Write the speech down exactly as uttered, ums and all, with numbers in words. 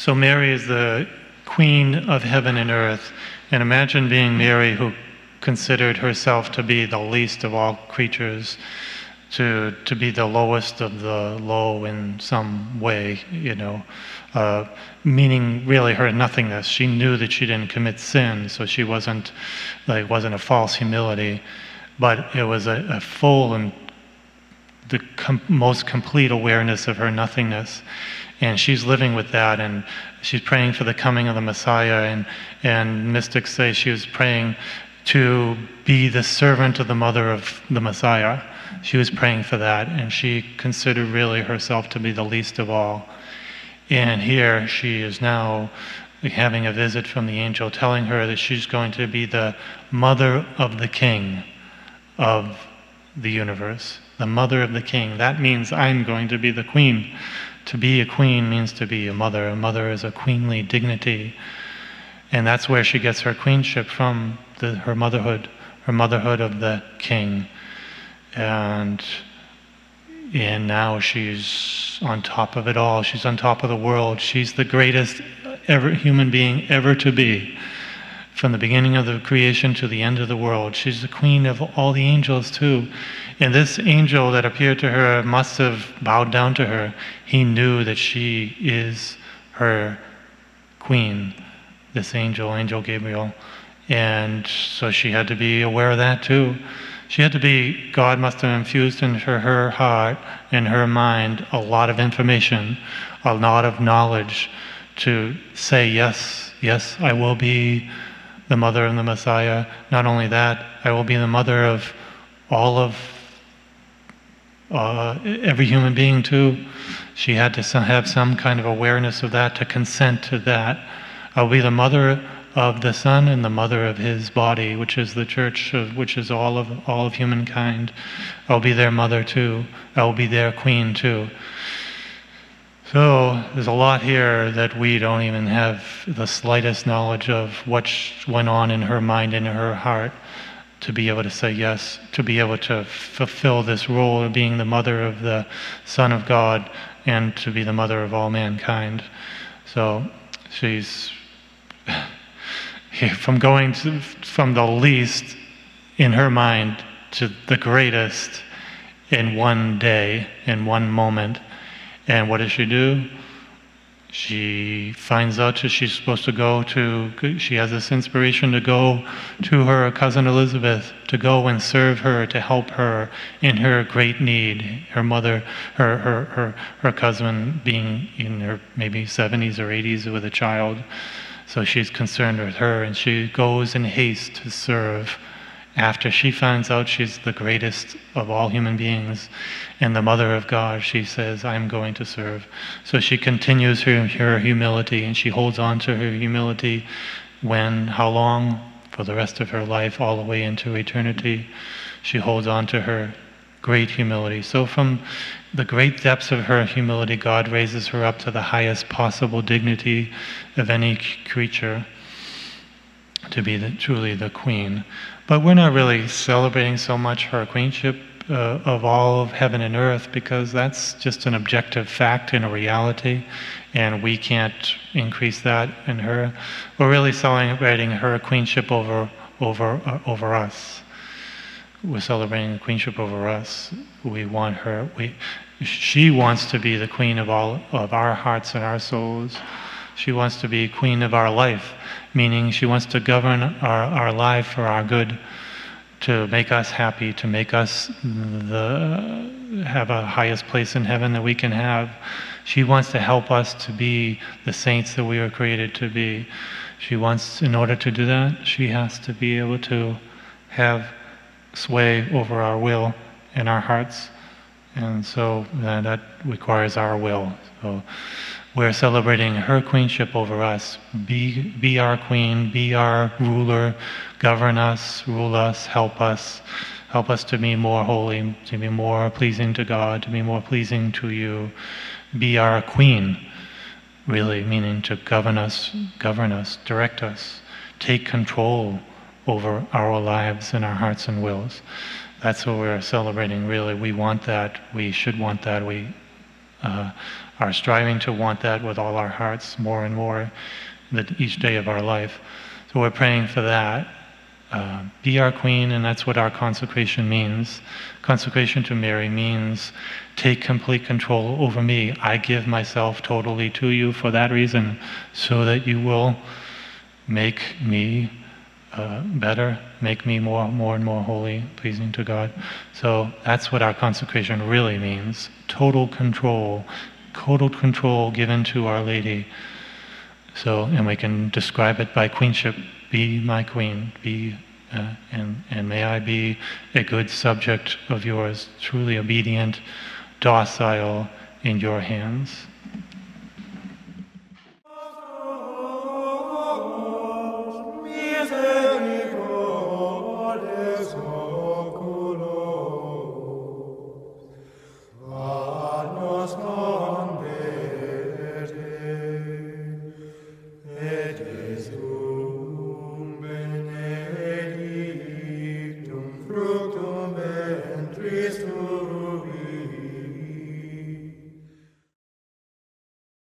So Mary is the queen of heaven and earth. And imagine being Mary, who considered herself to be the least of all creatures, to to be the lowest of the low in some way, you know, uh, meaning really her nothingness. She knew that she didn't commit sin, so she wasn't, like, wasn't a false humility, but it was a, a full and the com- most complete awareness of her nothingness. And she's living with that, and she's praying for the coming of the Messiah, and, and mystics say she was praying to be the servant of the mother of the Messiah. She was praying for that, and she considered really herself to be the least of all. And here she is now having a visit from the angel telling her that she's going to be the mother of the king of the universe. The mother of the king. That means I'm going to be the queen. To be a queen means to be a mother. A mother is a queenly dignity. And that's where she gets her queenship from, the, her motherhood, her motherhood of the king. And, and now she's on top of it all. She's on top of the world. She's the greatest ever human being ever to be. From the beginning of the creation to the end of the world. She's the queen of all the angels too. And this angel that appeared to her must have bowed down to her. He knew that she is her queen, this angel, Angel Gabriel. And so she had to be aware of that too. She had to be, God must have infused into her, her heart and her mind a lot of information, a lot of knowledge to say, yes, yes, I will be the mother of the Messiah. Not only that, I will be the mother of all of uh, every human being too. She had to have some kind of awareness of that, to consent to that. I'll be the mother of the Son and the mother of His body, which is the church, of, which is all of all of humankind. I'll be their mother too. I'll be their queen too. So there's a lot here that we don't even have the slightest knowledge of what went on in her mind and in her heart to be able to say yes, to be able to fulfill this role of being the mother of the Son of God and to be the mother of all mankind. So she's from going to, from the least in her mind to the greatest in one day, in one moment. And what does she do? She finds out that she's supposed to go to, she has this inspiration to go to her cousin Elizabeth, to go and serve her, to help her in her great need. Her mother, her her her, her cousin being in her maybe seventies or eighties with a child. So she's concerned with her, and she goes in haste to serve. After she finds out she's the greatest of all human beings and the mother of God, she says, I'm going to serve. So she continues her, her humility, and she holds on to her humility when, how long? For the rest of her life, all the way into eternity. She holds on to her great humility. So from the great depths of her humility, God raises her up to the highest possible dignity of any creature, to be the, truly the queen. But we're not really celebrating so much her queenship uh, of all of heaven and earth, because that's just an objective fact and a reality, and we can't increase that in her. We're really celebrating her queenship over over uh, over us. We're celebrating queenship over us. We want her. We, she wants to be the queen of all of our hearts and our souls. She wants to be queen of our life, meaning she wants to govern our, our life for our good, to make us happy, to make us the, have a highest place in heaven that we can have. She wants to help us to be the saints that we were created to be. She wants, in order to do that, she has to be able to have sway over our will and our hearts. And so uh, that requires our will. So we're celebrating her queenship over us. Be, be our queen, be our ruler, govern us, rule us, help us. Help us to be more holy, to be more pleasing to God, to be more pleasing to you. Be our queen, really, meaning to govern us, govern us, direct us, take control over our lives and our hearts and wills. That's what we're celebrating, really. We want that. We should want that. We uh, are striving to want that with all our hearts more and more that each day of our life. So we're praying for that. Uh, be our queen, and that's what our consecration means. Consecration to Mary means take complete control over me. I give myself totally to you for that reason, so that you will make me uh, better, make me more, more and more holy, pleasing to God. So that's what our consecration really means. Total control, total control given to Our Lady. So, and we can describe it by queenship. Be my queen, be, uh, and, and may I be a good subject of yours, truly obedient, docile in your hands. Misericorde